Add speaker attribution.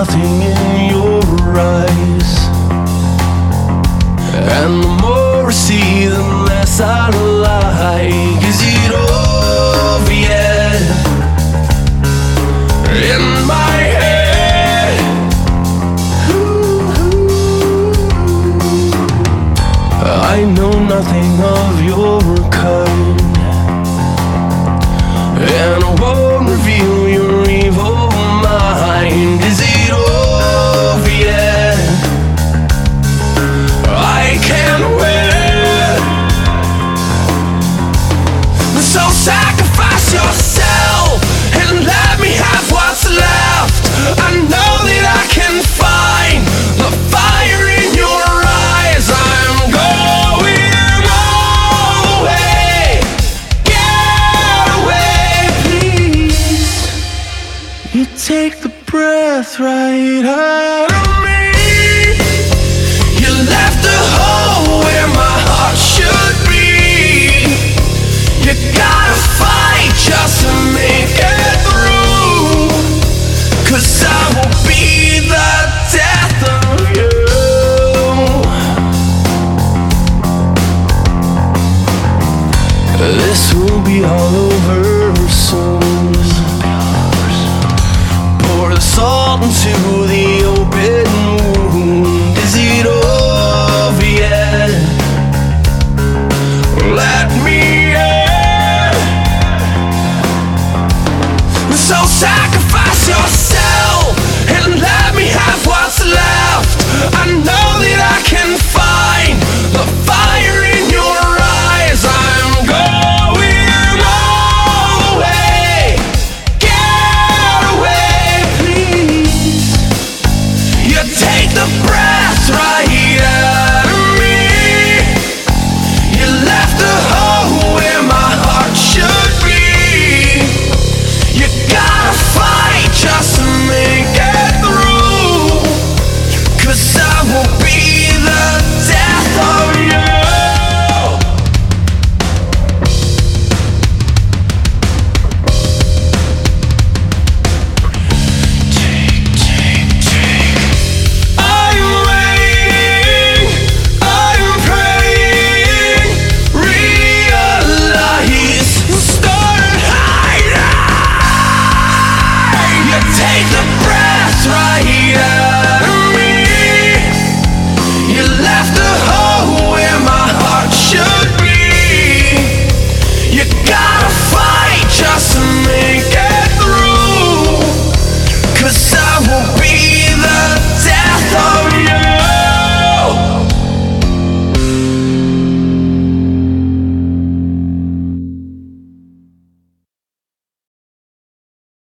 Speaker 1: nothing in your eyes. And the more I see, the less I like. Is it over yet? In my head, I know nothing of your kind, and I won't reveal your evil mind. Is it over yet? I can't wait. So sacrifice yourself and let me have what's left. I know that I can find the fire in your eyes. I'm going all the way. Get away, please. You take the breath right out of me. You left a hole where my heart should be. You gotta fight just to make it through, 'cause I will be the death of you. This will be all over soon. Pour the salt into the open wound. Is it over yet? Let me in. So sacrifice yourself and let me have what's left. I know that I can find the fire in your eyes. I'm going all the way. Get away, please. You take the breath right out of me. You left a hole where my heart should be. You gotta fight just to make it through, 'cause I will